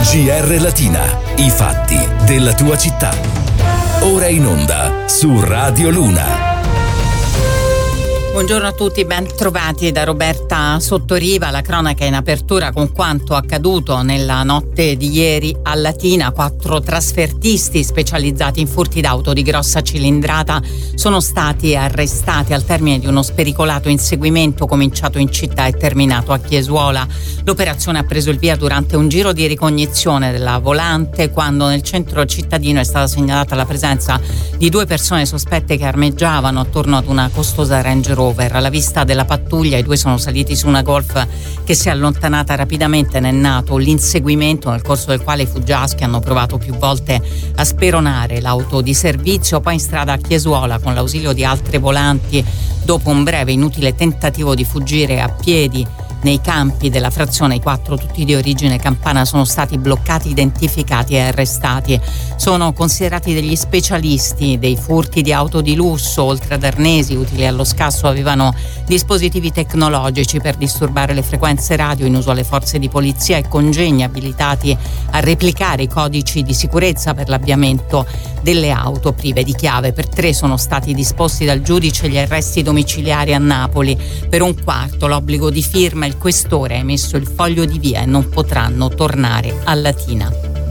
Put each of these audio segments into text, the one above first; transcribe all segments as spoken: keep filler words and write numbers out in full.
G R Latina, i fatti della tua città. Ora in onda su Radio Luna. Buongiorno a tutti, ben trovati da Roberta Sottoriva. La cronaca in apertura con quanto accaduto nella notte di ieri a Latina. Quattro trasfertisti specializzati in furti d'auto di grossa cilindrata sono stati arrestati al termine di uno spericolato inseguimento cominciato in città e terminato a Chiesuola. L'operazione ha preso il via durante un giro di ricognizione della volante, quando nel centro cittadino è stata segnalata la presenza di due persone sospette che armeggiavano attorno ad una costosa Range Rover. Alla vista della pattuglia i due sono saliti su una Golf che si è allontanata rapidamente. Ne è nato l'inseguimento, nel corso del quale i fuggiaschi hanno provato più volte a speronare l'auto di servizio. Poi in strada a Chiesuola, con l'ausilio di altre volanti, dopo un breve inutile tentativo di fuggire a piedi nei campi della frazione, i quattro, tutti di origine campana, sono stati bloccati, identificati e arrestati. Sono considerati degli specialisti dei furti di auto di lusso. Oltre ad arnesi utili allo scasso, avevano dispositivi tecnologici per disturbare le frequenze radio in uso alle forze di polizia e congegni abilitati a replicare i codici di sicurezza per l'avviamento delle auto prive di chiave. Per tre sono stati disposti dal giudice gli arresti domiciliari a Napoli. Per un quarto l'obbligo di firma, il questore ha emesso il foglio di via e non potranno tornare a Latina.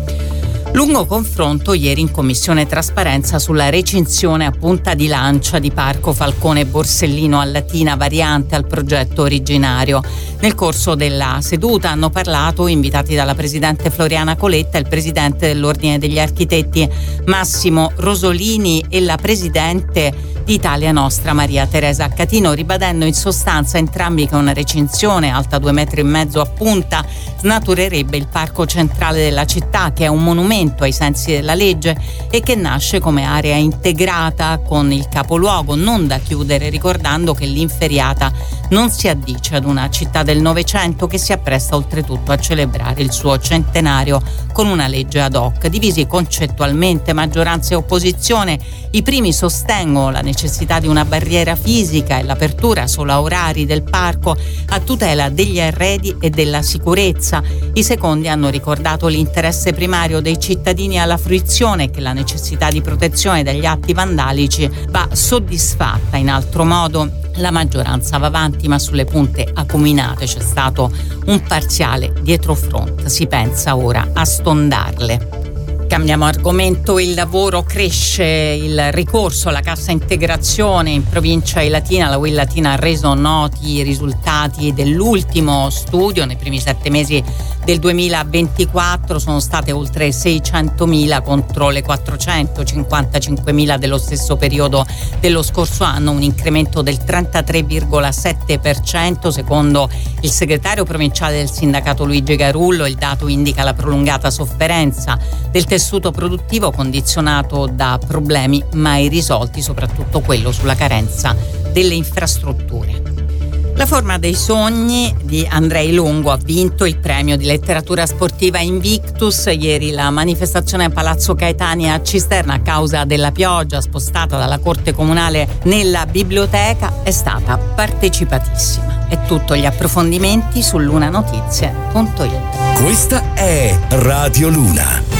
Lungo confronto ieri in Commissione Trasparenza sulla recinzione a punta di lancia di Parco Falcone Borsellino a Latina, variante al progetto originario. Nel corso della seduta hanno parlato, invitati dalla presidente Floriana Coletta, il presidente dell'Ordine degli Architetti Massimo Rosolini e la presidente di Italia Nostra Maria Teresa Accatino, ribadendo in sostanza entrambi che una recinzione alta due metri e mezzo a punta snaturerebbe il parco centrale della città, che è un monumento ai sensi della legge e che nasce come area integrata con il capoluogo, non da chiudere, ricordando che l'Inferiata non si addice ad una città del Novecento che si appresta oltretutto a celebrare il suo centenario con una legge ad hoc. Divisi concettualmente maggioranza e opposizione, i primi sostengono la necessità di una barriera fisica e l'apertura solo a orari del parco a tutela degli arredi e della sicurezza. I secondi hanno ricordato l'interesse primario dei cittadini alla fruizione e che la necessità di protezione dagli atti vandalici va soddisfatta in altro modo. La maggioranza va avanti, ma sulle punte acuminate c'è stato un parziale dietrofront. Si pensa ora a stondarle. Cambiamo argomento. Il lavoro cresce, il ricorso alla cassa integrazione in provincia di Latina. La U I Latina ha reso noti i risultati dell'ultimo studio. Nei primi sette mesi del duemilaventiquattro sono state oltre seicentomila contro le quattrocentocinquantacinquemila dello stesso periodo dello scorso anno, un incremento del trentatré virgola sette per cento. Secondo il segretario provinciale del sindacato Luigi Garullo, il dato indica la prolungata sofferenza del tessuto produttivo condizionato da problemi mai risolti, soprattutto quello sulla carenza delle infrastrutture. La forma dei sogni di Andrei Longo ha vinto il premio di letteratura sportiva Invictus. Ieri la manifestazione a Palazzo Caetani a Cisterna, a causa della pioggia spostata dalla Corte Comunale nella biblioteca, è stata partecipatissima. È tutto, gli approfondimenti su lunanotizie punto it. Questa è Radio Luna.